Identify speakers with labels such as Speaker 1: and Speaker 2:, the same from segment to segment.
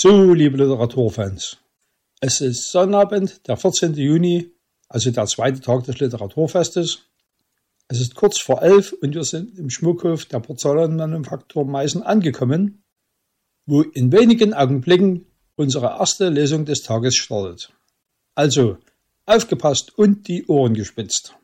Speaker 1: So, liebe Literaturfans, es ist Sonnabend, der 14. Juni, also der zweite Tag des Literaturfestes. Es ist kurz vor 11 und wir sind im Schmuckhof der Porzellanmanufaktur Meißen angekommen, wo in wenigen Augenblicken unsere erste Lesung des Tages startet. Also, aufgepasst und die Ohren gespitzt.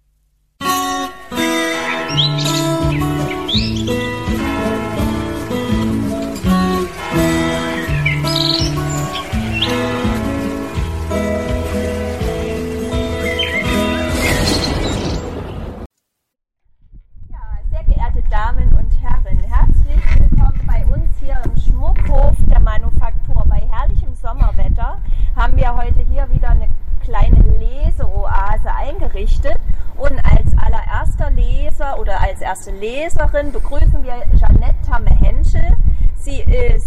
Speaker 2: Damen und Herren, herzlich willkommen bei uns hier im Schmuckhof der Manufaktur. Bei herrlichem Sommerwetter haben wir heute hier wieder eine kleine Leseoase eingerichtet und als allererster Leser oder als erste Leserin begrüßen wir Jeanette Tamme-Henschel. Sie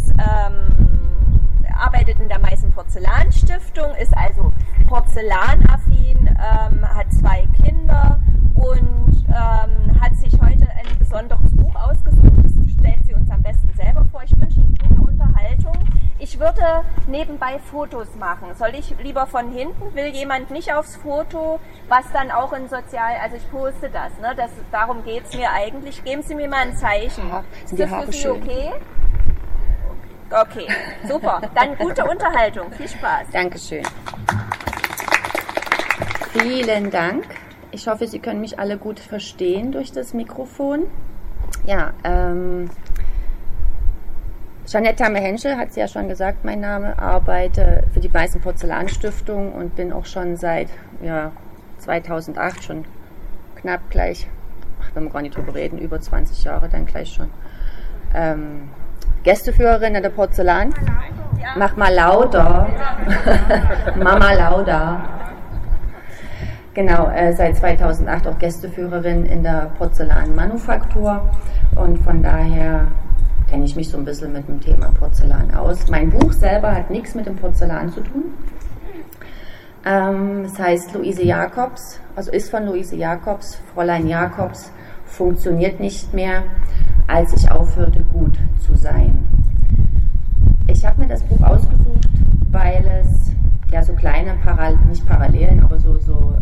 Speaker 2: arbeitet in der Meißen Porzellanstiftung, ist also porzellanaffin, hat 2 Kinder und hat sich heute ein besonderes Buch ausgesucht. Das stellt sie uns am besten selber vor. Ich wünsche Ihnen gute Unterhaltung. Ich würde nebenbei Fotos machen. Soll ich lieber von hinten? Will jemand nicht aufs Foto, was dann auch in also ich poste das, ne? Darum geht es mir eigentlich. Geben Sie mir mal ein Zeichen. Ist das für Sie okay? Okay, super. Dann gute Unterhaltung. Viel Spaß.
Speaker 3: Dankeschön. Vielen Dank. Ich hoffe, Sie können mich alle gut verstehen durch das Mikrofon. Ja, Jeanette Tamme-Henschel hat es ja schon gesagt, mein Name, arbeite für die Meißen Porzellanstiftung und bin auch schon seit 2008, schon knapp gleich, wenn wir gar nicht drüber reden, über 20 Jahre dann gleich schon, Gästeführerin an der Porzellan. Mach mal lauter. Mama lauter. Genau, seit 2008 auch Gästeführerin in der Porzellanmanufaktur und von daher kenne ich mich so ein bisschen mit dem Thema Porzellan aus. Mein Buch selber hat nichts mit dem Porzellan zu tun. Es heißt Luise Jacobs, also ist von Luise Jacobs, Fräulein Jacobs funktioniert nicht mehr, als ich aufhörte gut zu sein. Ich habe mir das Buch ausgesucht, weil es ja so kleine nicht Parallelen, aber so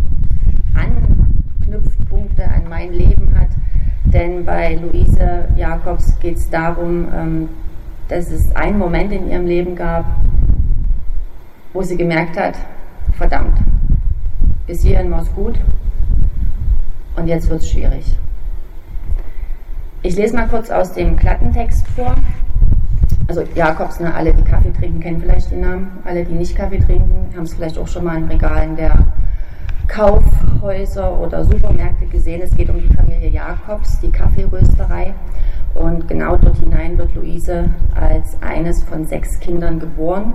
Speaker 3: Anknüpfpunkte an mein Leben hat. Denn bei Luise Jacobs geht es darum, dass es einen Moment in ihrem Leben gab, wo sie gemerkt hat, verdammt, bis hierhin war es gut und jetzt wird es schwierig. Ich lese mal kurz aus dem Klappentext vor. Also Jacobs, ne, alle, die Kaffee trinken, kennen vielleicht den Namen. Alle, die nicht Kaffee trinken, haben es vielleicht auch schon mal in Regalen der Kaufhäuser oder Supermärkte gesehen. Es geht um die Familie Jacobs, die Kaffeerösterei. Und genau dort hinein wird Luise als eines von 6 Kindern geboren.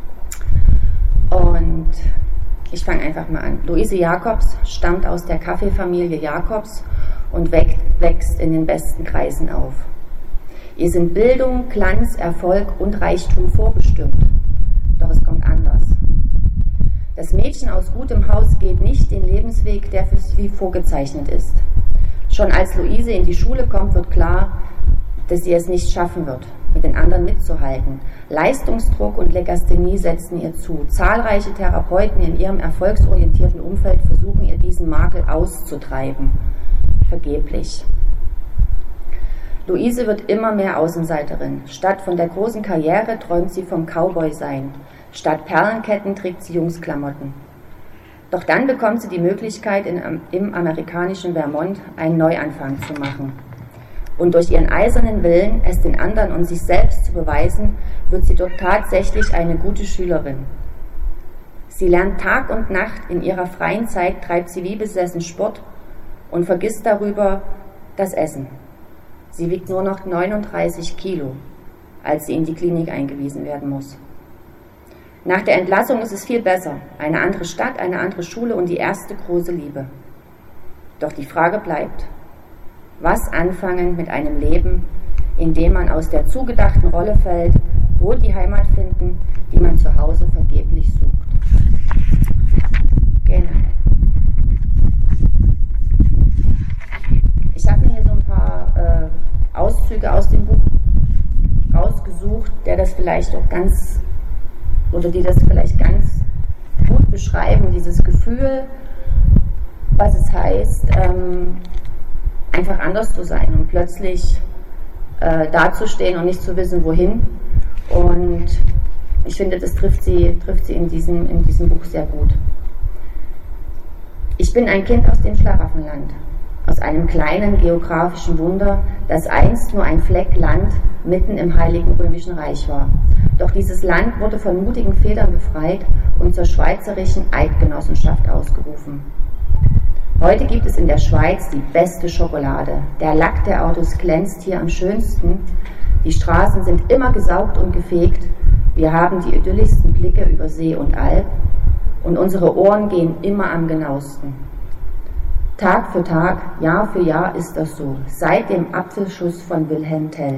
Speaker 3: Und ich fange einfach mal an. Luise Jacobs stammt aus der Kaffeefamilie Jacobs und wächst in den besten Kreisen auf. Ihr sind Bildung, Glanz, Erfolg und Reichtum vorbestimmt. Doch es kommt anders. Das Mädchen aus gutem Haus geht nicht den Lebensweg, der für sie vorgezeichnet ist. Schon als Luise in die Schule kommt, wird klar, dass sie es nicht schaffen wird, mit den anderen mitzuhalten. Leistungsdruck und Legasthenie setzen ihr zu. Zahlreiche Therapeuten in ihrem erfolgsorientierten Umfeld versuchen ihr diesen Makel auszutreiben. Vergeblich. Luise wird immer mehr Außenseiterin. Statt von der großen Karriere träumt sie vom Cowboy-Sein. Statt Perlenketten trägt sie Jungsklamotten. Doch dann bekommt sie die Möglichkeit, im amerikanischen Vermont einen Neuanfang zu machen. Und durch ihren eisernen Willen, es den anderen und sich selbst zu beweisen, wird sie dort tatsächlich eine gute Schülerin. Sie lernt Tag und Nacht, in ihrer freien Zeit treibt sie wie besessen Sport und vergisst darüber das Essen. Sie wiegt nur noch 39 Kilo, als sie in die Klinik eingewiesen werden muss. Nach der Entlassung ist es viel besser. Eine andere Stadt, eine andere Schule und die erste große Liebe. Doch die Frage bleibt, was anfangen mit einem Leben, in dem man aus der zugedachten Rolle fällt, wo die Heimat finden, die man zu Hause vergeblich sucht. Genau. Ich habe mir hier so ein paar Auszüge aus dem Buch rausgesucht, der das vielleicht auch ganz, oder die das vielleicht ganz gut beschreiben, dieses Gefühl, was es heißt, einfach anders zu sein und plötzlich dazustehen und nicht zu wissen, wohin. Und ich finde, das trifft sie in diesem Buch sehr gut. Ich bin ein Kind aus dem Schlaraffenland, aus einem kleinen geografischen Wunder, das einst nur ein Fleck Land mitten im Heiligen Römischen Reich war. Doch dieses Land wurde von mutigen Vätern befreit und zur Schweizerischen Eidgenossenschaft ausgerufen. Heute gibt es in der Schweiz die beste Schokolade. Der Lack der Autos glänzt hier am schönsten. Die Straßen sind immer gesaugt und gefegt. Wir haben die idyllischsten Blicke über See und Alp. Und unsere Ohren gehen immer am genauesten. Tag für Tag, Jahr für Jahr ist das so, seit dem Apfelschuss von Wilhelm Tell.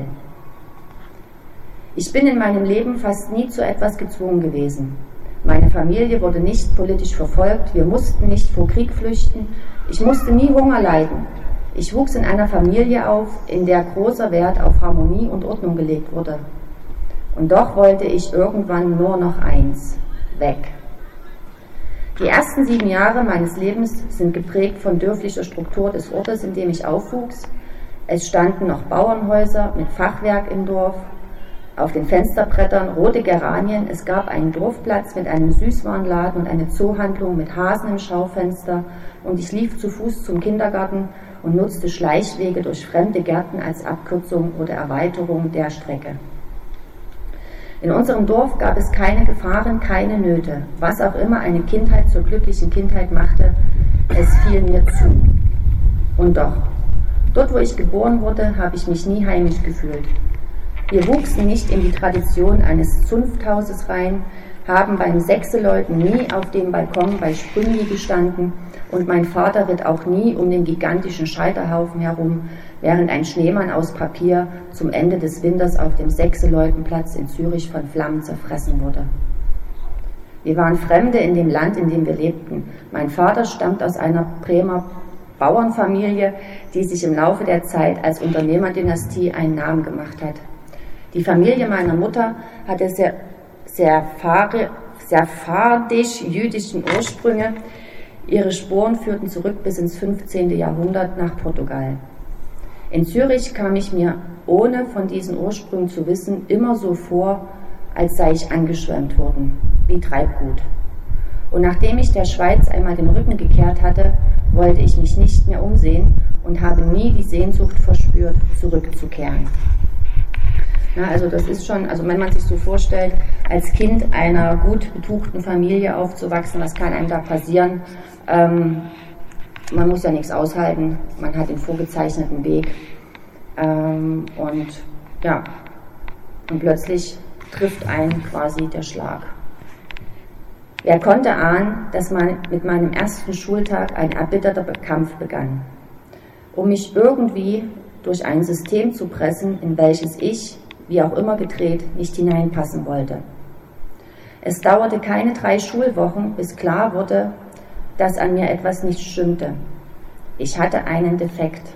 Speaker 3: Ich bin in meinem Leben fast nie zu etwas gezwungen gewesen. Meine Familie wurde nicht politisch verfolgt, wir mussten nicht vor Krieg flüchten, ich musste nie Hunger leiden. Ich wuchs in einer Familie auf, in der großer Wert auf Harmonie und Ordnung gelegt wurde. Und doch wollte ich irgendwann nur noch eins: weg. Die ersten 7 Jahre meines Lebens sind geprägt von dörflicher Struktur des Ortes, in dem ich aufwuchs. Es standen noch Bauernhäuser mit Fachwerk im Dorf, auf den Fensterbrettern rote Geranien, es gab einen Dorfplatz mit einem Süßwarenladen und eine Zoohandlung mit Hasen im Schaufenster und ich lief zu Fuß zum Kindergarten und nutzte Schleichwege durch fremde Gärten als Abkürzung oder Erweiterung der Strecke. In unserem Dorf gab es keine Gefahren, keine Nöte. Was auch immer eine Kindheit zur glücklichen Kindheit machte, es fiel mir zu. Und doch, dort wo ich geboren wurde, habe ich mich nie heimisch gefühlt. Wir wuchsen nicht in die Tradition eines Zunfthauses rein, haben beim Sechseläuten nie auf dem Balkon bei Sprüngi gestanden und mein Vater ritt auch nie um den gigantischen Scheiterhaufen herum, während ein Schneemann aus Papier zum Ende des Winters auf dem Sechseleutenplatz in Zürich von Flammen zerfressen wurde. Wir waren Fremde in dem Land, in dem wir lebten. Mein Vater stammt aus einer Bremer Bauernfamilie, die sich im Laufe der Zeit als Unternehmerdynastie einen Namen gemacht hat. Die Familie meiner Mutter hatte sephardisch-jüdischen Ursprünge. Ihre Spuren führten zurück bis ins 15. Jahrhundert nach Portugal. In Zürich kam ich mir, ohne von diesen Ursprüngen zu wissen, immer so vor, als sei ich angeschwemmt worden, wie Treibgut. Und nachdem ich der Schweiz einmal den Rücken gekehrt hatte, wollte ich mich nicht mehr umsehen und habe nie die Sehnsucht verspürt, zurückzukehren. Na, also das ist schon, also wenn man sich so vorstellt, als Kind einer gut betuchten Familie aufzuwachsen, was kann einem da passieren? Man muss ja nichts aushalten, man hat den vorgezeichneten Weg und plötzlich trifft einen quasi der Schlag. Wer konnte ahnen, dass mit meinem ersten Schultag ein erbitterter Kampf begann, um mich irgendwie durch ein System zu pressen, in welches ich, wie auch immer gedreht, nicht hineinpassen wollte. Es dauerte keine 3 Schulwochen, bis klar wurde, dass an mir etwas nicht stimmte. Ich hatte einen Defekt.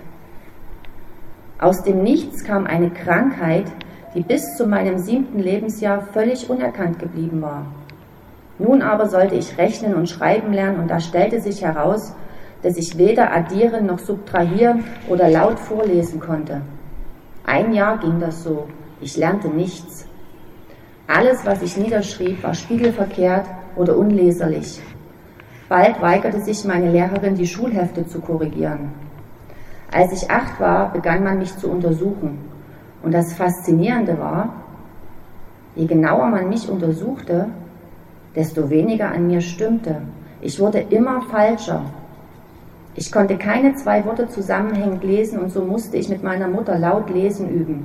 Speaker 3: Aus dem Nichts kam eine Krankheit, die bis zu meinem 7. Lebensjahr völlig unerkannt geblieben war. Nun aber sollte ich rechnen und schreiben lernen und da stellte sich heraus, dass ich weder addieren noch subtrahieren oder laut vorlesen konnte. 1 Jahr ging das so. Ich lernte nichts. Alles, was ich niederschrieb, war spiegelverkehrt oder unleserlich. Bald weigerte sich meine Lehrerin, die Schulhefte zu korrigieren. Als ich 8 war, begann man mich zu untersuchen. Und das Faszinierende war, je genauer man mich untersuchte, desto weniger an mir stimmte. Ich wurde immer falscher. Ich konnte keine 2 Worte zusammenhängend lesen und so musste ich mit meiner Mutter laut lesen üben.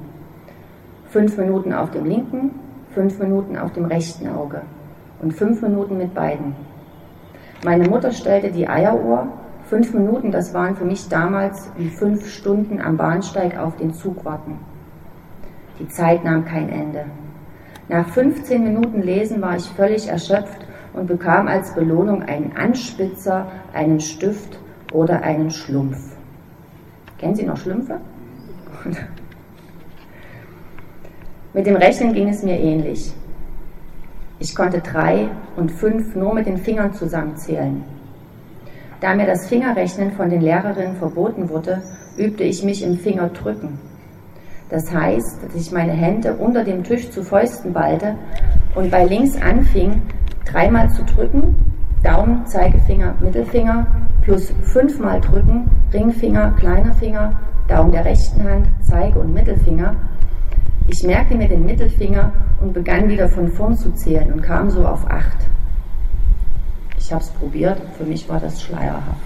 Speaker 3: 5 Minuten auf dem linken, 5 Minuten auf dem rechten Auge und 5 Minuten mit beiden. Meine Mutter stellte die Eieruhr. 5 Minuten, das waren für mich damals wie 5 Stunden am Bahnsteig auf den Zug warten. Die Zeit nahm kein Ende. Nach 15 Minuten Lesen war ich völlig erschöpft und bekam als Belohnung einen Anspitzer, einen Stift oder einen Schlumpf. Kennen Sie noch Schlümpfe? Mit dem Rechnen ging es mir ähnlich. Ich konnte 3 und 5 nur mit den Fingern zusammenzählen. Da mir das Fingerrechnen von den Lehrerinnen verboten wurde, übte ich mich im Fingerdrücken. Das heißt, dass ich meine Hände unter dem Tisch zu Fäusten ballte und bei links anfing, 3-mal zu drücken, Daumen, Zeigefinger, Mittelfinger, plus 5-mal drücken, Ringfinger, kleiner Finger, Daumen der rechten Hand, Zeige- und Mittelfinger. Ich merkte mir den Mittelfinger und begann wieder von vorn zu zählen und kam so auf 8. Ich habe es probiert, für mich war das schleierhaft.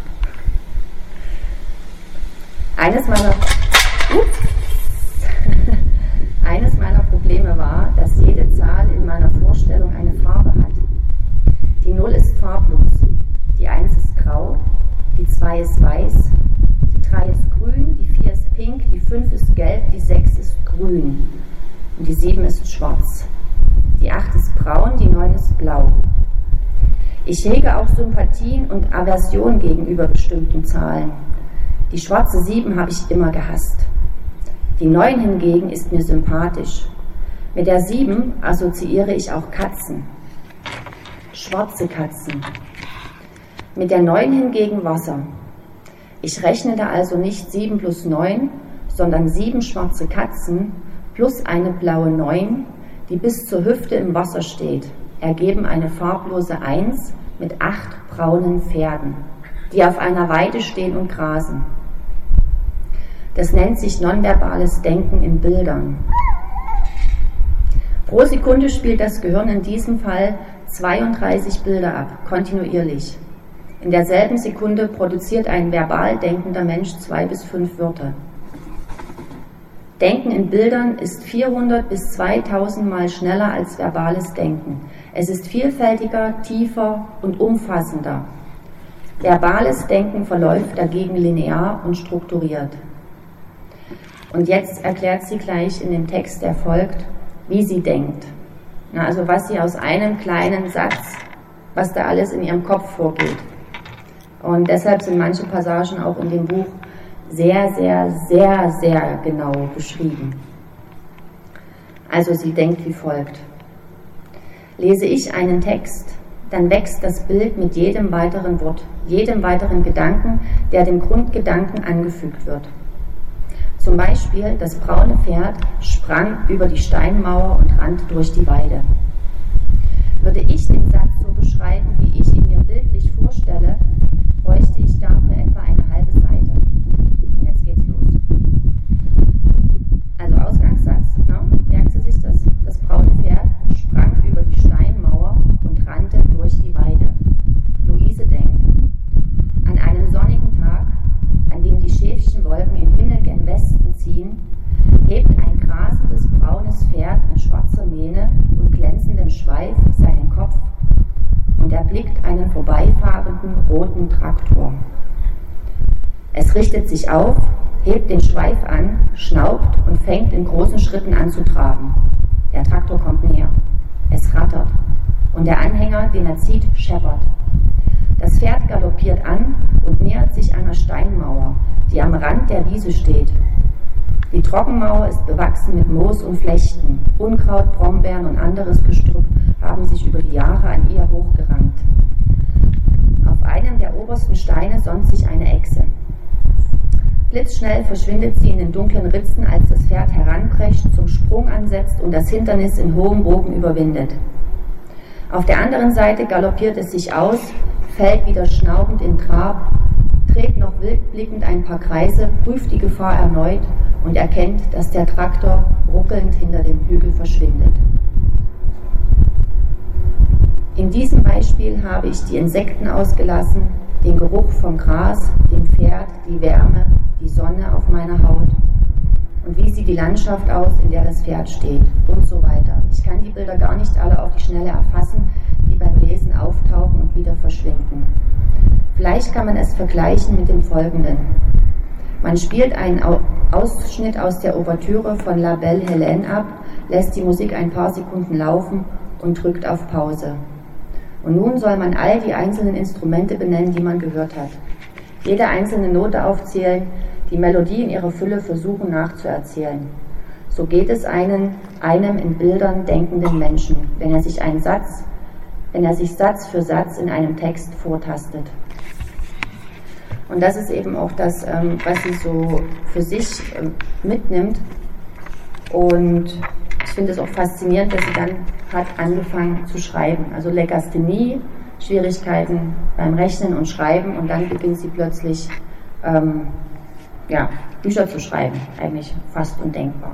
Speaker 3: Eines meiner Probleme war, dass jede Zahl in meiner Vorstellung eine Farbe hat. Die 0 ist farblos, die 1 ist grau, die 2 ist weiß, die 3 ist grün, die 4 ist pink, die 5 ist gelb, die 6 ist grün und die 7 ist schwarz. Die 8 ist braun, die 9 ist blau. Ich hege auch Sympathien und Aversion gegenüber bestimmten Zahlen. Die schwarze 7 habe ich immer gehasst. Die 9 hingegen ist mir sympathisch. Mit der 7 assoziiere ich auch Katzen. Schwarze Katzen. Mit der 9 hingegen Wasser. Ich rechnete also nicht 7 plus 9, sondern 7 schwarze Katzen plus eine blaue 9, die bis zur Hüfte im Wasser steht, ergeben eine farblose 1 mit 8 braunen Pferden, die auf einer Weide stehen und grasen. Das nennt sich nonverbales Denken in Bildern. Pro Sekunde spielt das Gehirn in diesem Fall 32 Bilder ab, kontinuierlich. In derselben Sekunde produziert ein verbal denkender Mensch 2 bis 5 Wörter. Denken in Bildern ist 400 bis 2000 Mal schneller als verbales Denken. Es ist vielfältiger, tiefer und umfassender. Verbales Denken verläuft dagegen linear und strukturiert. Und jetzt erklärt sie gleich in dem Text, der folgt, wie sie denkt. Also was sie aus einem kleinen Satz, was da alles in ihrem Kopf vorgeht. Und deshalb sind manche Passagen auch in dem Buch sehr, sehr, sehr, sehr genau beschrieben. Also sie denkt wie folgt. Lese ich einen Text, dann wächst das Bild mit jedem weiteren Wort, jedem weiteren Gedanken, der dem Grundgedanken angefügt wird. Zum Beispiel, das braune Pferd sprang über die Steinmauer und rannte durch die Weide. Würde ich den Satz so beschreiben, wie ich ihn mir bildlich vorstelle, bräuchte ich dafür etwa eine halbe Seite. Und jetzt geht's los. Also Ausgangssatz, merkt sie sich das? Das braune Pferd sprang über die Steinmauer und rannte durch die Weide. Luise denkt, an einem sonnigen Tag, an dem die Schäfchenwolken im Himmel gen Westen ziehen, hebt ein grasendes braunes Pferd mit schwarzer Mähne und glänzendem Schweif seinen Kopf und erblickt einen vorbeifahrenden roten Traktor. Es richtet sich auf, hebt den Schweif an, schnaubt und fängt in großen Schritten an zu traben. Der Traktor kommt näher. Es rattert und der Anhänger, den er zieht, scheppert. Das Pferd galoppiert an und nähert sich einer Steinmauer, die am Rand der Wiese steht. Die Trockenmauer ist bewachsen mit Moos und Flechten. Unkraut, Brombeeren und anderes Gestrüpp haben sich über die Jahre an ihr hochgerankt. Auf einem der obersten Steine sonnt sich eine Echse. Blitzschnell verschwindet sie in den dunklen Ritzen, als das Pferd heranprescht, zum Sprung ansetzt und das Hindernis in hohem Bogen überwindet. Auf der anderen Seite galoppiert es sich aus, fällt wieder schnaubend in Trab, dreht noch wild blickend ein paar Kreise, prüft die Gefahr erneut und erkennt, dass der Traktor ruckelnd hinter dem Hügel verschwindet. In diesem Beispiel habe ich die Insekten ausgelassen, den Geruch vom Gras, dem Pferd, die Wärme, die Sonne auf meiner Haut. Und wie sieht die Landschaft aus, in der das Pferd steht und so weiter. Ich kann die Bilder gar nicht alle auf die Schnelle erfassen, die beim Lesen auftauchen und wieder verschwinden. Vielleicht kann man es vergleichen mit dem Folgenden. Man spielt einen Ausschnitt aus der Ouvertüre von La Belle Hélène ab, lässt die Musik ein paar Sekunden laufen und drückt auf Pause. Und nun soll man all die einzelnen Instrumente benennen, die man gehört hat. Jede einzelne Note aufzählen, die Melodie in ihrer Fülle versuchen nachzuerzählen. So geht es einen einem in Bildern denkenden Menschen, wenn er sich Satz für Satz in einem Text vortastet. Und das ist eben auch das, was sie so für sich mitnimmt. Und ich finde es auch faszinierend, dass sie dann hat angefangen zu schreiben. Also Legasthenie, Schwierigkeiten beim Rechnen und Schreiben, und dann beginnt sie plötzlich Bücher zu schreiben, eigentlich fast undenkbar.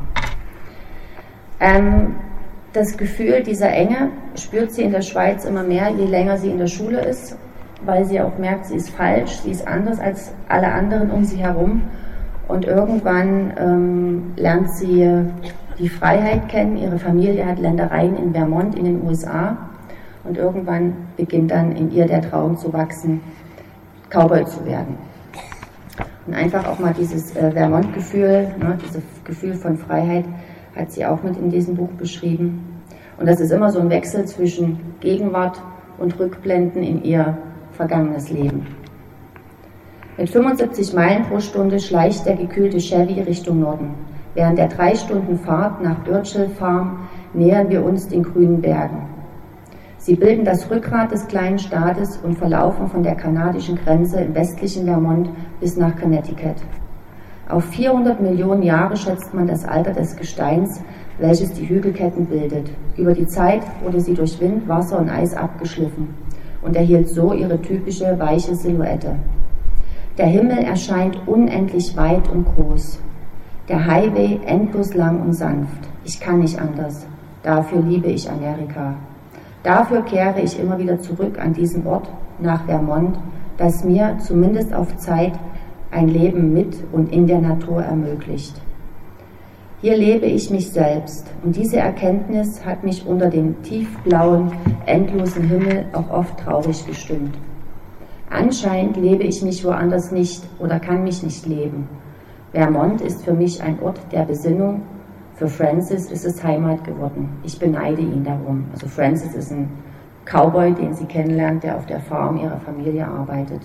Speaker 3: Das Gefühl dieser Enge spürt sie in der Schweiz immer mehr, je länger sie in der Schule ist, weil sie auch merkt, sie ist falsch, sie ist anders als alle anderen um sie herum, und irgendwann lernt sie die Freiheit kennen. Ihre Familie hat Ländereien in Vermont in den USA, und irgendwann beginnt dann in ihr der Traum zu wachsen, Cowboy zu werden. Und einfach auch mal dieses Vermont-Gefühl, dieses Gefühl von Freiheit, hat sie auch mit in diesem Buch beschrieben. Und das ist immer so ein Wechsel zwischen Gegenwart und Rückblenden in ihr vergangenes Leben. Mit 75 Meilen pro Stunde schleicht der gekühlte Chevy Richtung Norden. Während der 3 Stunden Fahrt nach Burchill Farm nähern wir uns den grünen Bergen. Sie bilden das Rückgrat des kleinen Staates und verlaufen von der kanadischen Grenze im westlichen Vermont bis nach Connecticut. Auf 400 Millionen Jahre schätzt man das Alter des Gesteins, welches die Hügelketten bildet. Über die Zeit wurde sie durch Wind, Wasser und Eis abgeschliffen und erhielt so ihre typische weiche Silhouette. Der Himmel erscheint unendlich weit und groß. Der Highway endlos lang und sanft. Ich kann nicht anders. Dafür liebe ich Amerika. Dafür kehre ich immer wieder zurück an diesen Ort, nach Vermont, das mir zumindest auf Zeit ein Leben mit und in der Natur ermöglicht. Hier lebe ich mich selbst, und diese Erkenntnis hat mich unter dem tiefblauen, endlosen Himmel auch oft traurig gestimmt. Anscheinend lebe ich mich woanders nicht oder kann mich nicht leben. Vermont ist für mich ein Ort der Besinnung. Für Francis ist es Heimat geworden. Ich beneide ihn darum. Also Francis ist ein Cowboy, den sie kennenlernt, der auf der Farm ihrer Familie arbeitet.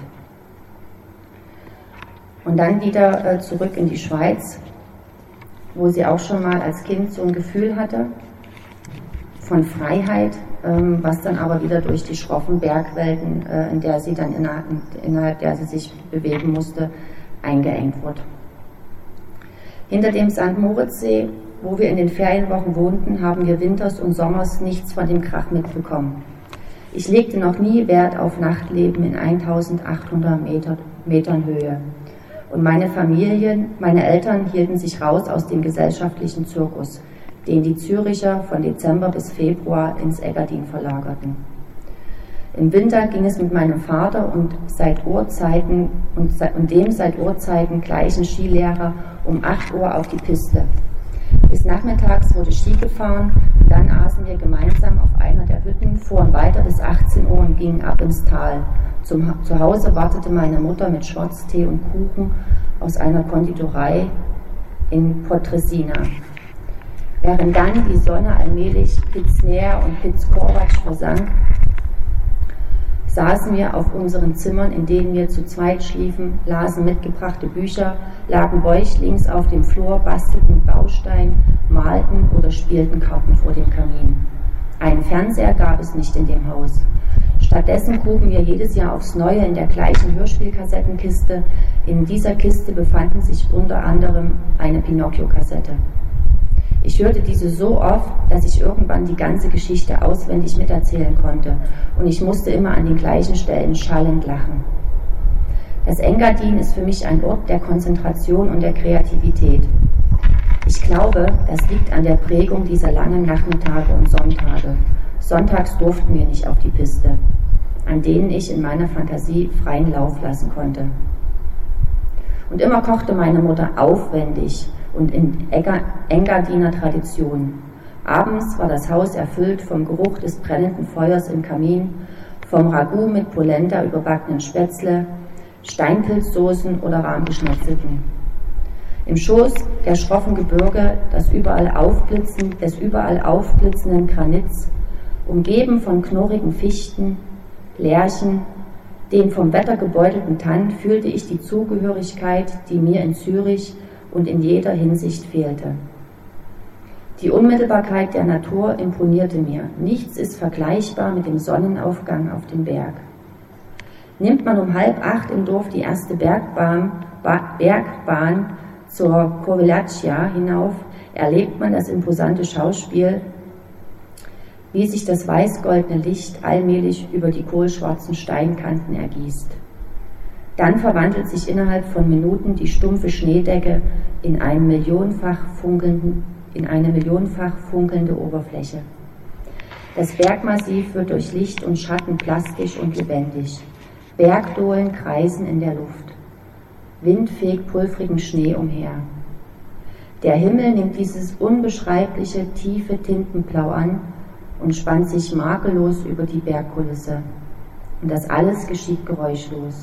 Speaker 3: Und dann wieder zurück in die Schweiz, wo sie auch schon mal als Kind so ein Gefühl hatte von Freiheit, was dann aber wieder durch die schroffen Bergwelten, in der sie dann innerhalb der sie sich bewegen musste, eingeengt wurde. Hinter dem St. Moritzsee, wo wir in den Ferienwochen wohnten, haben wir winters und sommers nichts von dem Krach mitbekommen. Ich legte noch nie Wert auf Nachtleben in 1800 Metern Höhe. Und meine Eltern hielten sich raus aus dem gesellschaftlichen Zirkus, den die Züricher von Dezember bis Februar ins Engadin verlagerten. Im Winter ging es mit meinem Vater und dem seit Urzeiten gleichen Skilehrer um 8 Uhr auf die Piste. Bis nachmittags wurde Ski gefahren, und dann aßen wir gemeinsam auf einer der Hütten, fuhren weiter bis 18 Uhr und gingen ab ins Tal. Zu Hause wartete meine Mutter mit Schwarztee und Kuchen aus einer Konditorei in Potressina. Während dann die Sonne allmählich Pitznäher und Pitzkorvatsch versank, saßen wir auf unseren Zimmern, in denen wir zu zweit schliefen, lasen mitgebrachte Bücher, lagen bäuchlings auf dem Flur, bastelten mit Baustein, malten oder spielten Karten vor dem Kamin. Einen Fernseher gab es nicht in dem Haus. Stattdessen gruben wir jedes Jahr aufs Neue in der gleichen Hörspielkassettenkiste. In dieser Kiste befanden sich unter anderem eine Pinocchio-Kassette. Ich hörte diese so oft, dass ich irgendwann die ganze Geschichte auswendig miterzählen konnte, und ich musste immer an den gleichen Stellen schallend lachen. Das Engadin ist für mich ein Ort der Konzentration und der Kreativität. Ich glaube, das liegt an der Prägung dieser langen Nachmittage und Sonntage. Sonntags durften wir nicht auf die Piste, an denen ich in meiner Fantasie freien Lauf lassen konnte. Und immer kochte meine Mutter aufwendig und in Engadiner Tradition. Abends war das Haus erfüllt vom Geruch des brennenden Feuers im Kamin, vom Ragout mit Polenta überbackenen Spätzle, Steinpilzsoßen oder Rahmgeschnetzelten. Im Schoß der schroffen Gebirge des überall aufblitzenden Granits, umgeben von knorrigen Fichten, Lärchen, den vom Wetter gebeutelten Tannen, fühlte ich die Zugehörigkeit, die mir in Zürich und in jeder Hinsicht fehlte. Die Unmittelbarkeit der Natur imponierte mir. Nichts ist vergleichbar mit dem Sonnenaufgang auf dem Berg. Nimmt man um 7:30 im Dorf die erste Bergbahn zur Kovalachia hinauf, erlebt man das imposante Schauspiel, wie sich das weiß-goldene Licht allmählich über die kohlschwarzen Steinkanten ergießt. Dann verwandelt sich innerhalb von Minuten die stumpfe Schneedecke in eine millionenfach funkelnde Oberfläche. Das Bergmassiv wird durch Licht und Schatten plastisch und lebendig. Bergdohlen kreisen in der Luft. Wind fegt pulvrigen Schnee umher. Der Himmel nimmt dieses unbeschreibliche, tiefe Tintenblau an und spannt sich makellos über die Bergkulisse. Und das alles geschieht geräuschlos.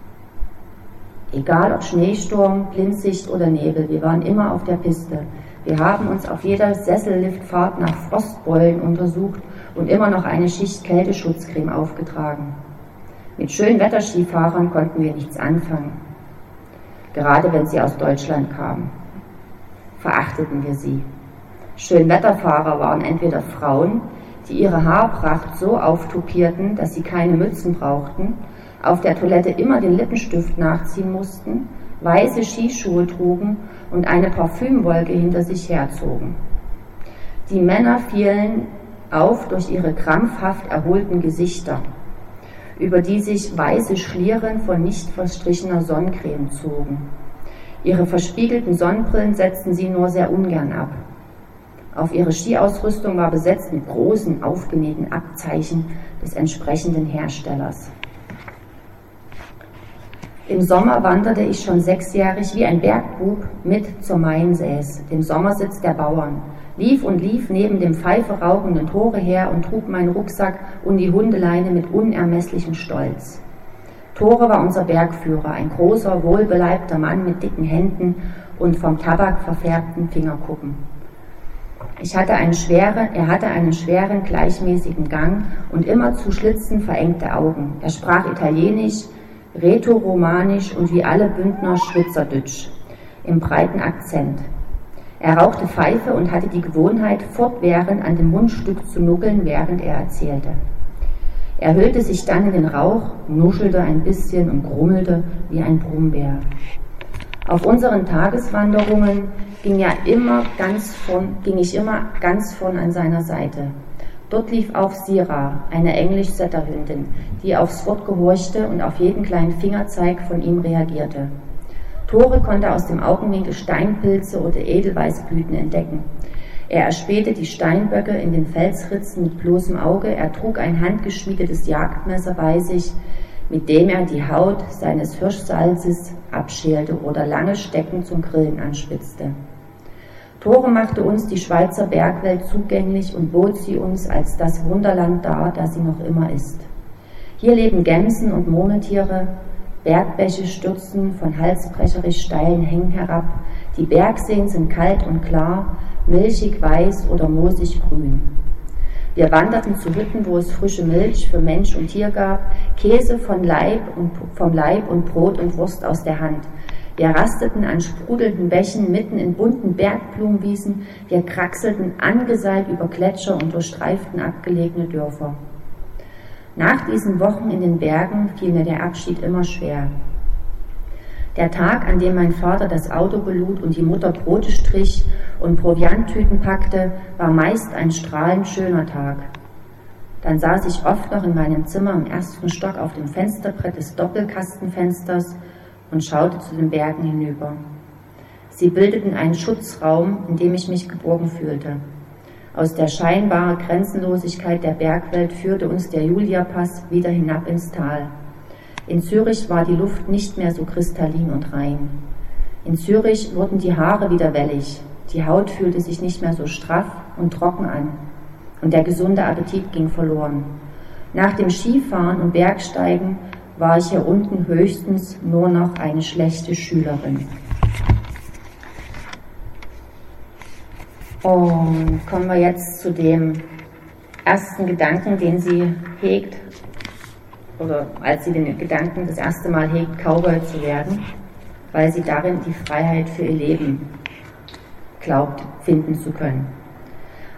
Speaker 3: Egal ob Schneesturm, Blindsicht oder Nebel, wir waren immer auf der Piste. Wir haben uns auf jeder Sesselliftfahrt nach Frostbeulen untersucht und immer noch eine Schicht Kälteschutzcreme aufgetragen. Mit Schönwetterskifahrern konnten wir nichts anfangen. Gerade wenn sie aus Deutschland kamen, verachteten wir sie. Schönwetterfahrer waren entweder Frauen, die ihre Haarpracht so auftupierten, dass sie keine Mützen brauchten, auf der Toilette immer den Lippenstift nachziehen mussten, weiße Skischuhe trugen und eine Parfümwolke hinter sich herzogen. Die Männer fielen auf durch ihre krampfhaft erholten Gesichter, über die sich weiße Schlieren von nicht verstrichener Sonnencreme zogen. Ihre verspiegelten Sonnenbrillen setzten sie nur sehr ungern ab. Auf ihre Skiausrüstung war besetzt mit großen, aufgenähten Abzeichen des entsprechenden Herstellers. Im Sommer wanderte ich schon 6-jährig wie ein Bergbub mit zur Mainsäß, dem Sommersitz der Bauern, lief und lief neben dem pfeiferauchenden Tore her und trug meinen Rucksack und die Hundeleine mit unermesslichem Stolz. Tore war unser Bergführer, ein großer, wohlbeleibter Mann mit dicken Händen und vom Tabak verfärbten Fingerkuppen. Er hatte einen schweren, gleichmäßigen Gang und immer zu Schlitzen verengte Augen. Er sprach Italienisch, Rätoromanisch und wie alle Bündner Schweizerdeutsch im breiten Akzent. Er rauchte Pfeife und hatte die Gewohnheit, fortwährend an dem Mundstück zu nuckeln, während er erzählte. Er hüllte sich dann in den Rauch, nuschelte ein bisschen und grummelte wie ein Brummbär. Auf unseren Tageswanderungen ging ich immer ganz vorn an seiner Seite. Dort lief auch Sira, eine Englisch-Setterhündin, die aufs Wort gehorchte und auf jeden kleinen Fingerzeig von ihm reagierte. Tore konnte aus dem Augenwinkel Steinpilze oder Edelweißblüten entdecken. Er erspähte die Steinböcke in den Felsritzen mit bloßem Auge, er trug ein handgeschmiedetes Jagdmesser bei sich, mit dem er die Haut seines Hirschsalzes abschälte oder lange Stecken zum Grillen anspitzte. Tore machte uns die Schweizer Bergwelt zugänglich und bot sie uns als das Wunderland dar, das sie noch immer ist. Hier leben Gämsen und Murmeltiere, Bergbäche stürzen von halsbrecherisch steilen Hängen herab, die Bergseen sind kalt und klar, milchig weiß oder moosig grün. Wir wanderten zu Hütten, wo es frische Milch für Mensch und Tier gab, Käse vom Leib und Brot und Wurst aus der Hand. Wir rasteten an sprudelnden Bächen mitten in bunten Bergblumenwiesen, wir kraxelten angeseilt über Gletscher und durchstreiften abgelegene Dörfer. Nach diesen Wochen in den Bergen fiel mir der Abschied immer schwer. Der Tag, an dem mein Vater das Auto belud und die Mutter Brote strich und Provianttüten packte, war meist ein strahlend schöner Tag. Dann saß ich oft noch in meinem Zimmer im 1. Stock auf dem Fensterbrett des Doppelkastenfensters und schaute zu den Bergen hinüber. Sie bildeten einen Schutzraum, in dem ich mich geborgen fühlte. Aus der scheinbaren Grenzenlosigkeit der Bergwelt führte uns der Juliapass wieder hinab ins Tal. In Zürich war die Luft nicht mehr so kristallin und rein. In Zürich wurden die Haare wieder wellig, die Haut fühlte sich nicht mehr so straff und trocken an und der gesunde Appetit ging verloren. Nach dem Skifahren und Bergsteigen war ich hier unten höchstens nur noch eine schlechte Schülerin. Und kommen wir jetzt zu dem ersten Gedanken, den sie hegt, oder als sie den Gedanken das erste Mal hegt, Cowboy zu werden, weil sie darin die Freiheit für ihr Leben glaubt, finden zu können.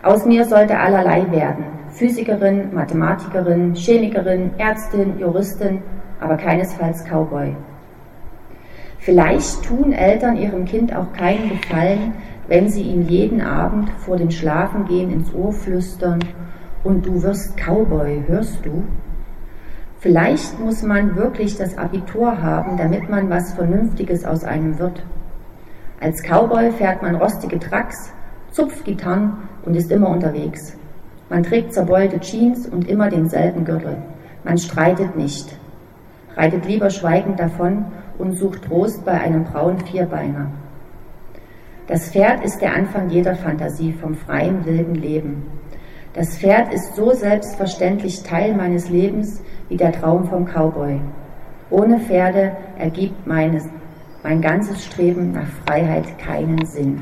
Speaker 3: Aus mir sollte allerlei werden. Physikerin, Mathematikerin, Chemikerin, Ärztin, Juristin, aber keinesfalls Cowboy. Vielleicht tun Eltern ihrem Kind auch keinen Gefallen, wenn sie ihm jeden Abend vor dem Schlafengehen ins Ohr flüstern: Und du wirst Cowboy, hörst du? Vielleicht muss man wirklich das Abitur haben, damit man was Vernünftiges aus einem wird. Als Cowboy fährt man rostige Trucks, zupft Gitarren und ist immer unterwegs. Man trägt zerbeulte Jeans und immer denselben Gürtel. Man streitet nicht, reitet lieber schweigend davon und sucht Trost bei einem braunen Vierbeiner. Das Pferd ist der Anfang jeder Fantasie vom freien, wilden Leben. Das Pferd ist so selbstverständlich Teil meines Lebens wie der Traum vom Cowboy. Ohne Pferde ergibt mein ganzes Streben nach Freiheit keinen Sinn.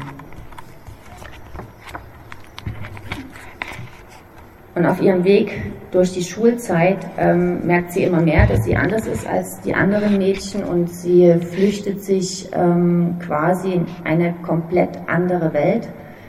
Speaker 3: Und auf ihrem Weg durch die Schulzeit merkt sie immer mehr, dass sie anders ist als die anderen Mädchen, und sie flüchtet sich quasi in eine komplett andere Welt.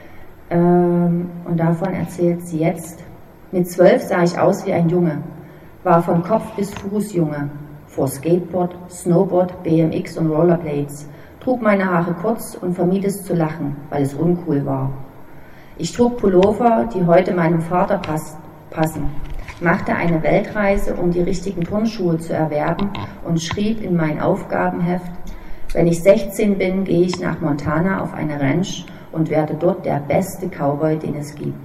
Speaker 3: Und davon erzählt sie jetzt: Mit 12 sah ich aus wie ein Junge, war von Kopf bis Fuß Junge, fuhr Skateboard, Snowboard, BMX und Rollerblades, trug meine Haare kurz und vermied es zu lachen, weil es uncool war. Ich trug Pullover, die heute meinem Vater passen, machte eine Weltreise, um die richtigen Turnschuhe zu erwerben, und schrieb in mein Aufgabenheft: Wenn ich 16 bin, gehe ich nach Montana auf eine Ranch und werde dort der beste Cowboy, den es gibt.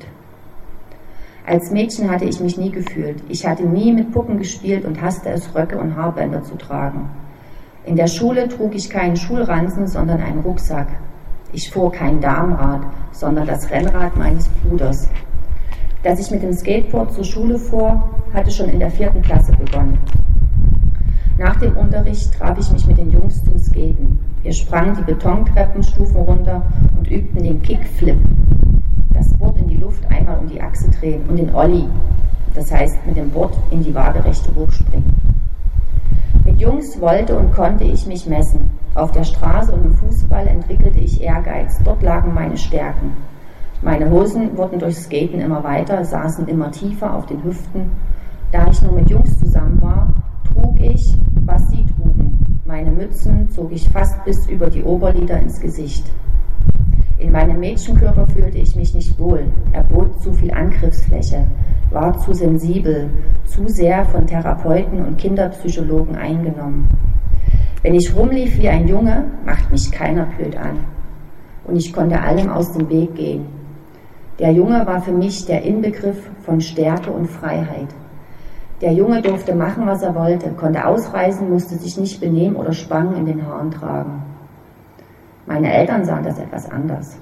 Speaker 3: Als Mädchen hatte ich mich nie gefühlt. Ich hatte nie mit Puppen gespielt und hasste es, Röcke und Haarbänder zu tragen. In der Schule trug ich keinen Schulranzen, sondern einen Rucksack. Ich fuhr kein Darmrad, sondern das Rennrad meines Bruders. Dass ich mit dem Skateboard zur Schule fuhr, hatte schon in der 4. Klasse begonnen. Nach dem Unterricht traf ich mich mit den Jungs zum Skaten. Wir sprangen die Betontreppenstufen runter und übten den Kickflip. Das Board in die Luft einmal um die Achse drehen, und den Ollie, das heißt mit dem Board in die waagerechte hochspringen. Mit Jungs wollte und konnte ich mich messen. Auf der Straße und im Fußball entwickelte ich Ehrgeiz. Dort lagen meine Stärken. Meine Hosen wurden durch Skaten immer weiter, saßen immer tiefer auf den Hüften. Da ich nur mit Jungs zusammen war, trug ich, was sie trugen. Meine Mützen zog ich fast bis über die Oberlider ins Gesicht. In meinem Mädchenkörper fühlte ich mich nicht wohl. Er bot zu viel Angriffsfläche, war zu sensibel, zu sehr von Therapeuten und Kinderpsychologen eingenommen. Wenn ich rumlief wie ein Junge, macht mich keiner blöd an. Und ich konnte allem aus dem Weg gehen. Der Junge war für mich der Inbegriff von Stärke und Freiheit. Der Junge durfte machen, was er wollte, konnte ausreisen, musste sich nicht benehmen oder Spangen in den Haaren tragen. Meine Eltern sahen das etwas anders.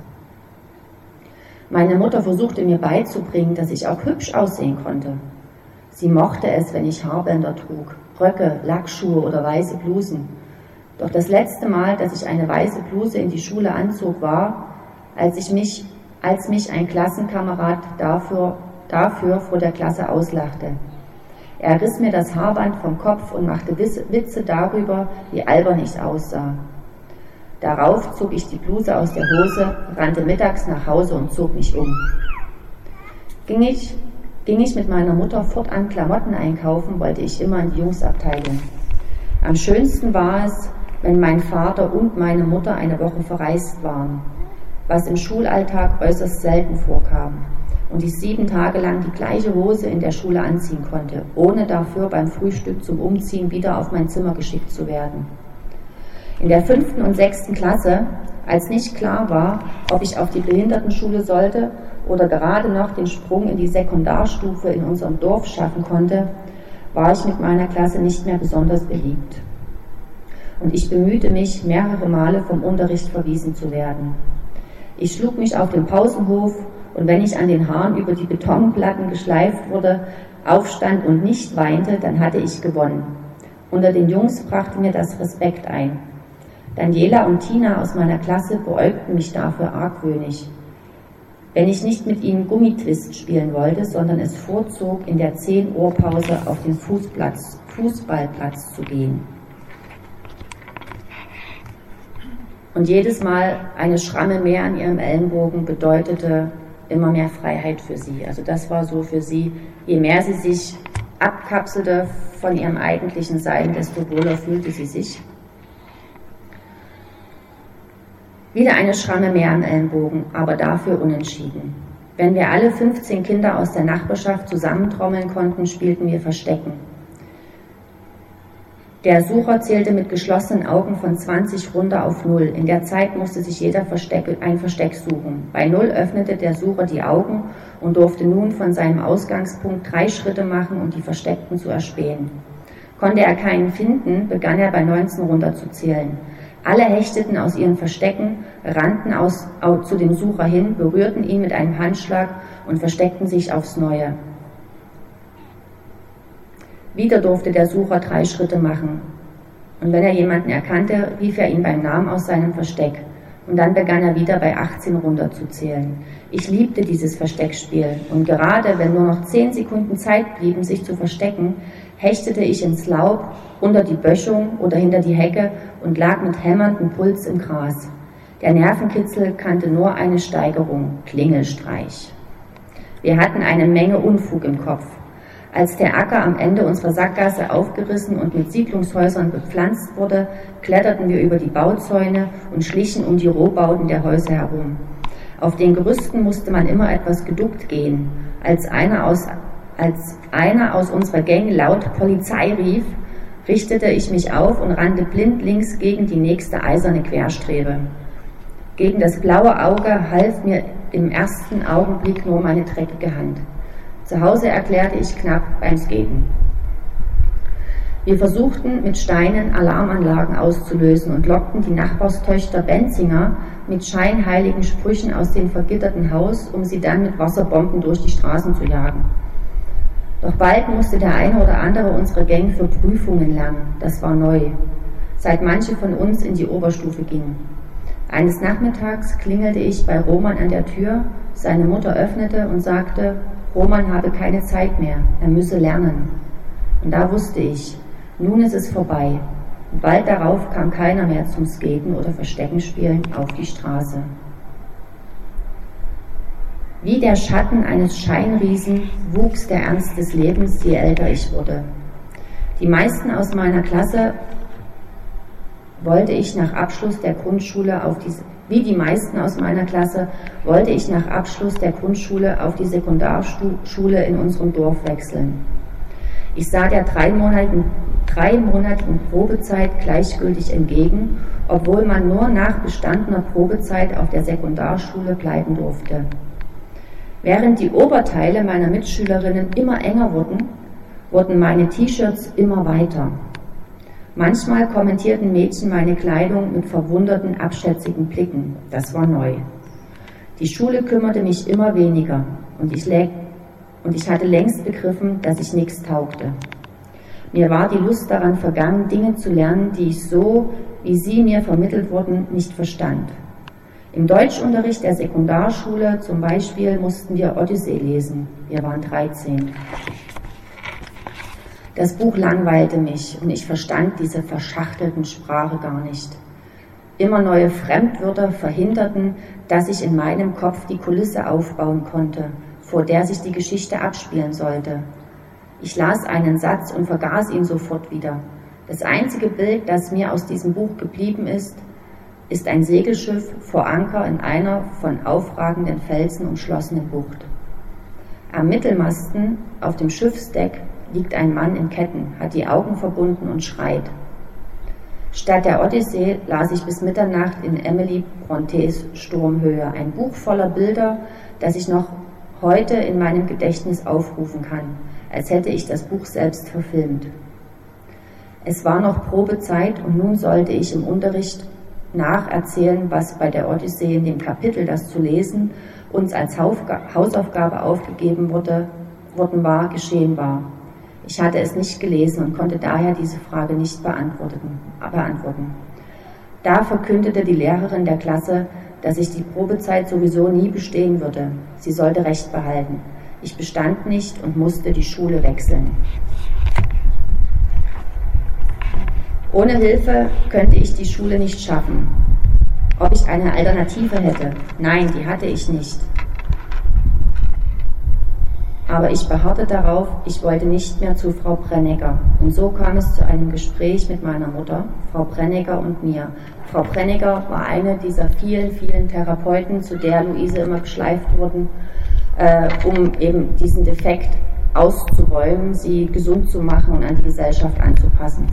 Speaker 3: Meine Mutter versuchte mir beizubringen, dass ich auch hübsch aussehen konnte. Sie mochte es, wenn ich Haarbänder trug, Röcke, Lackschuhe oder weiße Blusen. Doch das letzte Mal, dass ich eine weiße Bluse in die Schule anzog, war, als mich ein Klassenkamerad dafür vor der Klasse auslachte. Er riss mir das Haarband vom Kopf und machte Witze darüber, wie albern ich aussah. Darauf zog ich die Bluse aus der Hose, rannte mittags nach Hause und zog mich um. Ging ich mit meiner Mutter fortan Klamotten einkaufen, wollte ich immer in die Jungsabteilung. Am schönsten war es, wenn mein Vater und meine Mutter eine Woche verreist waren, was im Schulalltag äußerst selten vorkam, und ich 7 Tage lang die gleiche Hose in der Schule anziehen konnte, ohne dafür beim Frühstück zum Umziehen wieder auf mein Zimmer geschickt zu werden. In der 5. und 6. Klasse, als nicht klar war, ob ich auf die Behindertenschule sollte oder gerade noch den Sprung in die Sekundarstufe in unserem Dorf schaffen konnte, war ich mit meiner Klasse nicht mehr besonders beliebt. Und ich bemühte mich, mehrere Male vom Unterricht verwiesen zu werden. Ich schlug mich auf den Pausenhof, und wenn ich an den Haaren über die Betonplatten geschleift wurde, aufstand und nicht weinte, dann hatte ich gewonnen. Unter den Jungs brachte mir das Respekt ein. Daniela und Tina aus meiner Klasse beäugten mich dafür argwöhnisch. Wenn ich nicht mit ihnen Gummitwist spielen wollte, sondern es vorzog, in der 10 Uhr Pause auf den Fußballplatz zu gehen. Und jedes Mal eine Schramme mehr an ihrem Ellenbogen bedeutete immer mehr Freiheit für sie. Also das war so für sie, je mehr sie sich abkapselte von ihrem eigentlichen Sein, desto wohler fühlte sie sich. Wieder eine Schramme mehr am Ellenbogen, aber dafür unentschieden. Wenn wir alle 15 Kinder aus der Nachbarschaft zusammentrommeln konnten, spielten wir Verstecken. Der Sucher zählte mit geschlossenen Augen von 20 runter auf 0. In der Zeit musste sich jeder ein Versteck suchen. Bei 0 öffnete der Sucher die Augen und durfte nun von seinem Ausgangspunkt 3 Schritte machen, um die Versteckten zu erspähen. Konnte er keinen finden, begann er bei 19 runterzuzählen. Alle hechteten aus ihren Verstecken, rannten zu dem Sucher hin, berührten ihn mit einem Handschlag und versteckten sich aufs Neue. Wieder durfte der Sucher 3 Schritte machen. Und wenn er jemanden erkannte, rief er ihn beim Namen aus seinem Versteck. Und dann begann er wieder bei 18 runterzuzählen. Ich liebte dieses Versteckspiel. Und gerade wenn nur noch 10 Sekunden Zeit blieben, sich zu verstecken, hechtete ich ins Laub, unter die Böschung oder hinter die Hecke und lag mit hämmerndem Puls im Gras. Der Nervenkitzel kannte nur eine Steigerung, Klingelstreich. Wir hatten eine Menge Unfug im Kopf. Als der Acker am Ende unserer Sackgasse aufgerissen und mit Siedlungshäusern bepflanzt wurde, kletterten wir über die Bauzäune und schlichen um die Rohbauten der Häuser herum. Auf den Gerüsten musste man immer etwas geduckt gehen. Als einer aus unserer Gang laut Polizei rief, richtete ich mich auf und rannte blindlings gegen die nächste eiserne Querstrebe. Gegen das blaue Auge half mir im ersten Augenblick nur meine dreckige Hand. Zu Hause erklärte ich knapp beim Skaten. Wir versuchten mit Steinen Alarmanlagen auszulösen und lockten die Nachbarstöchter Benzinger mit scheinheiligen Sprüchen aus dem vergitterten Haus, um sie dann mit Wasserbomben durch die Straßen zu jagen. Doch bald musste der eine oder andere unserer Gang für Prüfungen lernen. Das war neu, seit manche von uns in die Oberstufe gingen. Eines Nachmittags klingelte ich bei Roman an der Tür, seine Mutter öffnete und sagte, Roman habe keine Zeit mehr, er müsse lernen. Und da wusste ich, nun ist es vorbei. Und bald darauf kam keiner mehr zum Skaten oder Versteckenspielen auf die Straße. Wie der Schatten eines Scheinriesen wuchs der Ernst des Lebens, je älter ich wurde. Die meisten aus meiner Klasse wollte ich nach Abschluss der Grundschule auf die Sekundarschule in unserem Dorf wechseln. Ich sah der dreimonatigen Probezeit gleichgültig entgegen, obwohl man nur nach bestandener Probezeit auf der Sekundarschule bleiben durfte. Während die Oberteile meiner Mitschülerinnen immer enger wurden meine T-Shirts immer weiter. Manchmal kommentierten Mädchen meine Kleidung mit verwunderten, abschätzigen Blicken. Das war neu. Die Schule kümmerte mich immer weniger und ich hatte längst begriffen, dass ich nichts taugte. Mir war die Lust daran vergangen, Dinge zu lernen, die ich so, wie sie mir vermittelt wurden, nicht verstand. Im Deutschunterricht der Sekundarschule zum Beispiel mussten wir Odyssee lesen. Wir waren 13. Das Buch langweilte mich und ich verstand diese verschachtelten Sprache gar nicht. Immer neue Fremdwörter verhinderten, dass ich in meinem Kopf die Kulisse aufbauen konnte, vor der sich die Geschichte abspielen sollte. Ich las einen Satz und vergaß ihn sofort wieder. Das einzige Bild, das mir aus diesem Buch geblieben ist ein Segelschiff vor Anker in einer von aufragenden Felsen umschlossenen Bucht. Am Mittelmasten auf dem Schiffsdeck liegt ein Mann in Ketten, hat die Augen verbunden und schreit. Statt der Odyssee las ich bis Mitternacht in Emily Brontes Sturmhöhe, ein Buch voller Bilder, das ich noch heute in meinem Gedächtnis aufrufen kann, als hätte ich das Buch selbst verfilmt. Es war noch Probezeit und nun sollte ich im Unterricht nacherzählen, was bei der Odyssee in dem Kapitel, das zu lesen, uns als Hausaufgabe aufgegeben worden war, geschehen war. Ich hatte es nicht gelesen und konnte daher diese Frage nicht beantworten. Da verkündete die Lehrerin der Klasse, dass ich die Probezeit sowieso nie bestehen würde. Sie sollte Recht behalten. Ich bestand nicht und musste die Schule wechseln. Ohne Hilfe könnte ich die Schule nicht schaffen. Ob ich eine Alternative hätte? Nein, die hatte ich nicht. Aber ich beharrte darauf, ich wollte nicht mehr zu Frau Brennegger. Und so kam es zu einem Gespräch mit meiner Mutter, Frau Brennegger und mir. Frau Brennegger war eine dieser vielen, vielen Therapeuten, zu der Luise immer geschleift wurden, um eben diesen Defekt auszuräumen, sie gesund zu machen und an die Gesellschaft anzupassen.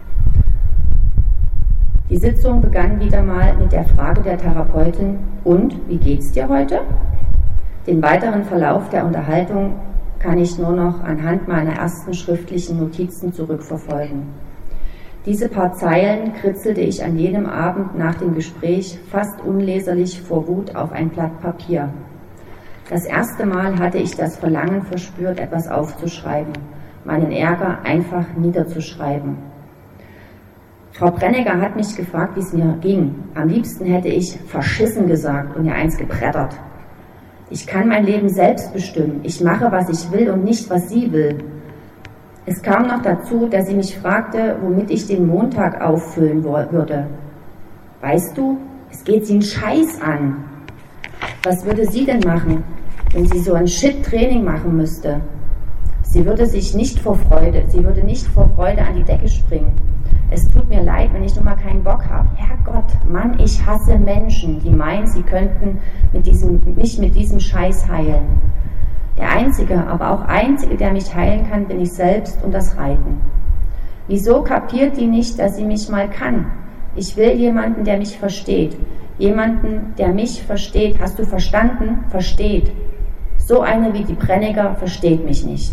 Speaker 3: Die Sitzung begann wieder mal mit der Frage der Therapeutin: Und, wie geht's dir heute? Den weiteren Verlauf der Unterhaltung kann ich nur noch anhand meiner ersten schriftlichen Notizen zurückverfolgen. Diese paar Zeilen kritzelte ich an jedem Abend nach dem Gespräch fast unleserlich vor Wut auf ein Blatt Papier. Das erste Mal hatte ich das Verlangen verspürt, etwas aufzuschreiben, meinen Ärger einfach niederzuschreiben. Frau Brennegger hat mich gefragt, wie es mir ging. Am liebsten hätte ich verschissen gesagt und ihr eins gebrettert. Ich kann mein Leben selbst bestimmen. Ich mache, was ich will und nicht, was sie will. Es kam noch dazu, dass sie mich fragte, womit ich den Montag auffüllen würde. Weißt du, es geht sie einen Scheiß an. Was würde sie denn machen, wenn sie so ein Shit-Training machen müsste? Sie würde nicht vor Freude an die Decke springen. Es tut mir leid, wenn ich nun mal keinen Bock habe. Herrgott, Mann, ich hasse Menschen, die meinen, sie könnten mich mit diesem Scheiß heilen. Der einzige, aber auch einzige, der mich heilen kann, bin ich selbst und das Reiten. Wieso kapiert die nicht, dass sie mich mal kann? Ich will jemanden, der mich versteht. Jemanden, der mich versteht. Hast du verstanden? Versteht. So eine wie die Brennegger versteht mich nicht.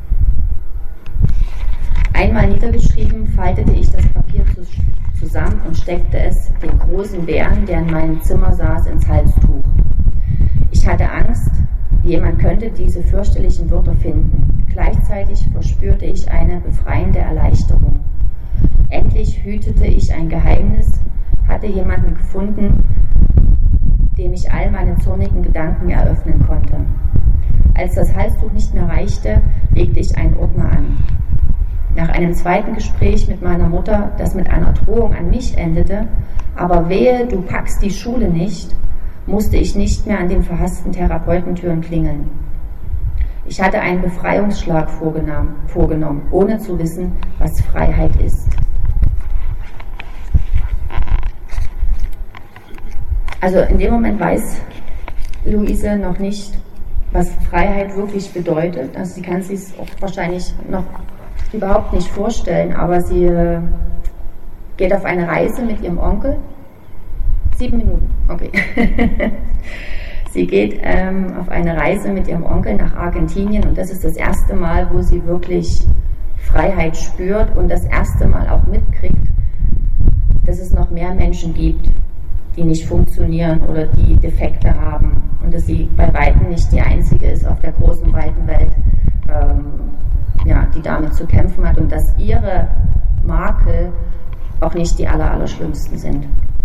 Speaker 3: Einmal niedergeschrieben, faltete ich das Papier zusammen und steckte es dem großen Bären, der in meinem Zimmer saß, ins Halstuch. Ich hatte Angst, jemand könnte diese fürchterlichen Wörter finden. Gleichzeitig verspürte ich eine befreiende Erleichterung. Endlich hütete ich ein Geheimnis, hatte jemanden gefunden, dem ich all meine zornigen Gedanken eröffnen konnte. Als das Halstuch nicht mehr reichte, legte ich einen Ordner an. Nach einem zweiten Gespräch mit meiner Mutter, das mit einer Drohung an mich endete, aber wehe, du packst die Schule nicht, musste ich nicht mehr an den verhassten Therapeutentüren klingeln. Ich hatte einen Befreiungsschlag vorgenommen, ohne zu wissen, was Freiheit ist. Also in dem Moment weiß Luise noch nicht, was Freiheit wirklich bedeutet. Also sie kann sich auch wahrscheinlich noch überhaupt nicht vorstellen, aber sie geht auf eine Reise mit ihrem Onkel. 7 Minuten, okay. Sie geht auf eine Reise mit ihrem Onkel nach Argentinien und das ist das erste Mal, wo sie wirklich Freiheit spürt und das erste Mal auch mitkriegt, dass es noch mehr Menschen gibt, die nicht funktionieren oder die Defekte haben und dass sie bei weitem nicht die einzige ist auf der großen, weiten Welt, die damit zu kämpfen hat und dass ihre Makel auch nicht die allerschlimmsten sind.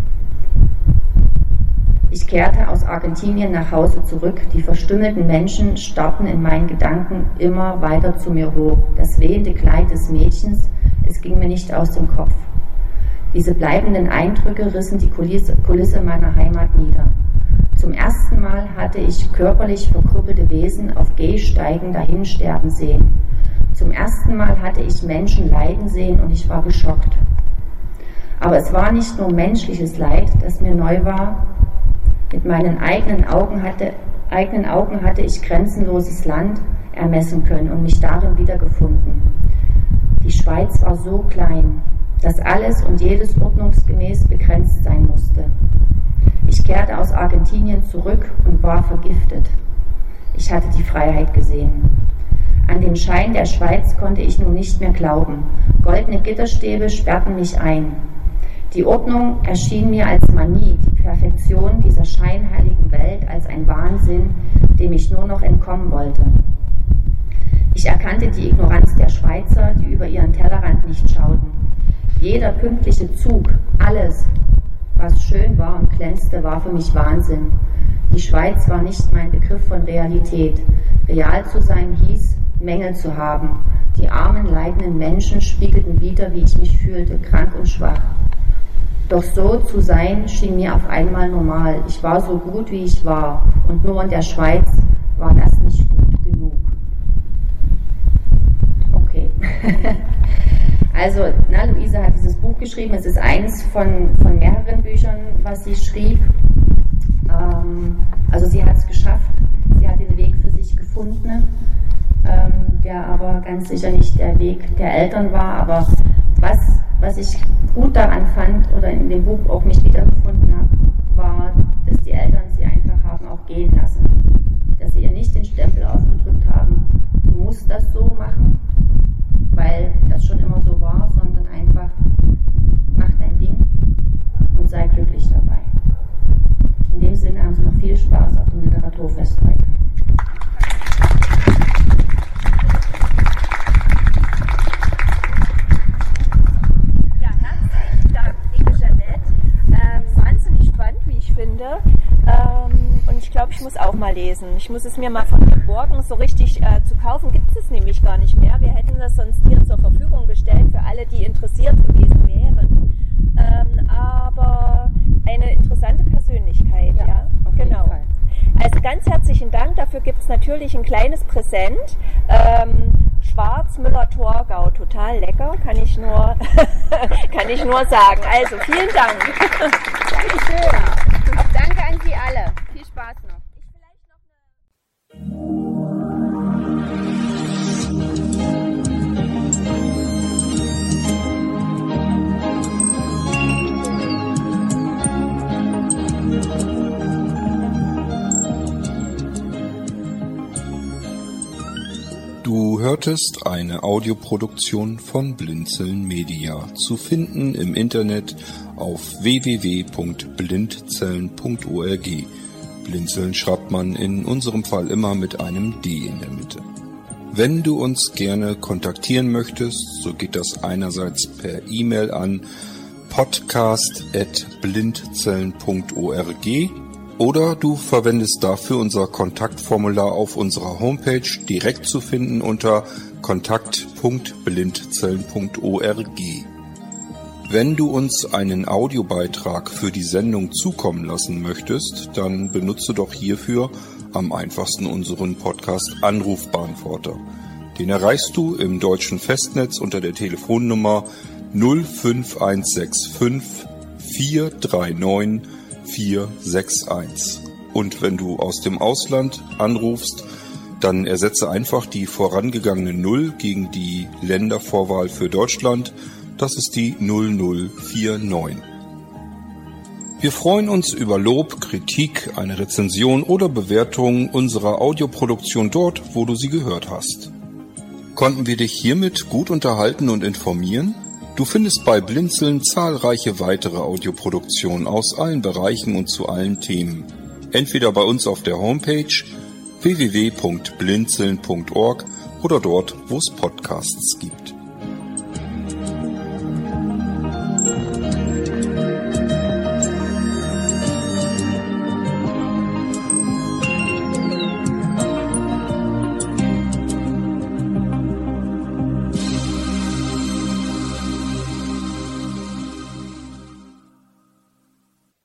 Speaker 3: Ich kehrte aus Argentinien nach Hause zurück. Die verstümmelten Menschen starrten in meinen Gedanken immer weiter zu mir hoch. Das wehende Kleid des Mädchens, es ging mir nicht aus dem Kopf. Diese bleibenden Eindrücke rissen die Kulisse meiner Heimat nieder. Zum ersten Mal hatte ich körperlich verkrüppelte Wesen auf Gehsteigen dahinsterben sehen. Zum ersten Mal hatte ich Menschen leiden sehen und ich war geschockt. Aber es war nicht nur menschliches Leid, das mir neu war. Mit meinen eigenen Augen hatte ich grenzenloses Land ermessen können und mich darin wiedergefunden. Die Schweiz war so klein, dass alles und jedes ordnungsgemäß begrenzt sein musste. Ich kehrte aus Argentinien zurück und war vergiftet. Ich hatte die Freiheit gesehen. An den Schein der Schweiz konnte ich nun nicht mehr glauben. Goldene Gitterstäbe sperrten mich ein. Die Ordnung erschien mir als Manie, die Perfektion dieser scheinheiligen Welt als ein Wahnsinn, dem ich nur noch entkommen wollte. Ich erkannte die Ignoranz der Schweizer, die über ihren Tellerrand nicht schauten. Jeder pünktliche Zug, alles, was schön war und glänzte, war für mich Wahnsinn. Die Schweiz war nicht mein Begriff von Realität. Real zu sein hieß, Mängel zu haben. Die armen, leidenden Menschen spiegelten wider, wie ich mich fühlte, krank und schwach. Doch so zu sein schien mir auf einmal normal. Ich war so gut, wie ich war. Und nur in der Schweiz war das nicht gut genug. Also, Luise hat dieses Buch geschrieben. Es ist eins von mehreren Büchern, was sie schrieb. Also sie hat es geschafft. Sie hat den Weg für sich gefunden, der aber ganz sicher nicht der Weg der Eltern war. Aber was ich gut daran fand oder in dem Buch auch mich wiedergefunden habe, war, dass die Eltern sie einfach haben auch gehen lassen. Dass sie ihr nicht den Stempel aufgedrückt haben, du musst das so machen, weil das schon immer so war, sondern einfach mach dein Ding und sei glücklich dabei. In dem Sinne haben Sie noch viel Spaß auf dem Literaturfest heute.
Speaker 2: Ja, herzlichen Dank, liebe Jeanette. Wahnsinnig spannend, wie ich finde. Und ich glaube, ich muss auch mal lesen. Ich muss es mir mal von mir borgen. So richtig zu kaufen gibt es nämlich gar nicht mehr. Wir hätten das sonst hier zur Verfügung gestellt für alle, die interessiert gewesen wären. Aber eine interessante Persönlichkeit, ja? Genau. Fall. Also ganz herzlichen Dank. Dafür gibt es natürlich ein kleines Präsent. Schwarz Müller-Thurgau, total lecker, kann ich nur sagen. Also vielen Dank.
Speaker 4: Dankeschön. Auch danke an Sie alle. Viel Spaß noch.
Speaker 5: Du hörtest eine Audioproduktion von Blinzeln Media, zu finden im Internet auf www.blindzellen.org. Blinzeln schreibt man in unserem Fall immer mit einem D in der Mitte. Wenn du uns gerne kontaktieren möchtest, so geht das einerseits per E-Mail an podcast@blindzellen.org oder du verwendest dafür unser Kontaktformular auf unserer Homepage, direkt zu finden unter kontakt.blindzellen.org. Wenn du uns einen Audiobeitrag für die Sendung zukommen lassen möchtest, dann benutze doch hierfür am einfachsten unseren Podcast Anrufbeantworter. Den erreichst du im deutschen Festnetz unter der Telefonnummer 05165 439 461. Und wenn du aus dem Ausland anrufst, dann ersetze einfach die vorangegangene 0 gegen die Ländervorwahl für Deutschland. Das ist die 0049. Wir freuen uns über Lob, Kritik, eine Rezension oder Bewertung unserer Audioproduktion dort, wo du sie gehört hast. Konnten wir dich hiermit gut unterhalten und informieren? Du findest bei Blinzeln zahlreiche weitere Audioproduktionen aus allen Bereichen und zu allen Themen. Entweder bei uns auf der Homepage www.blinzeln.org oder dort, wo es Podcasts gibt.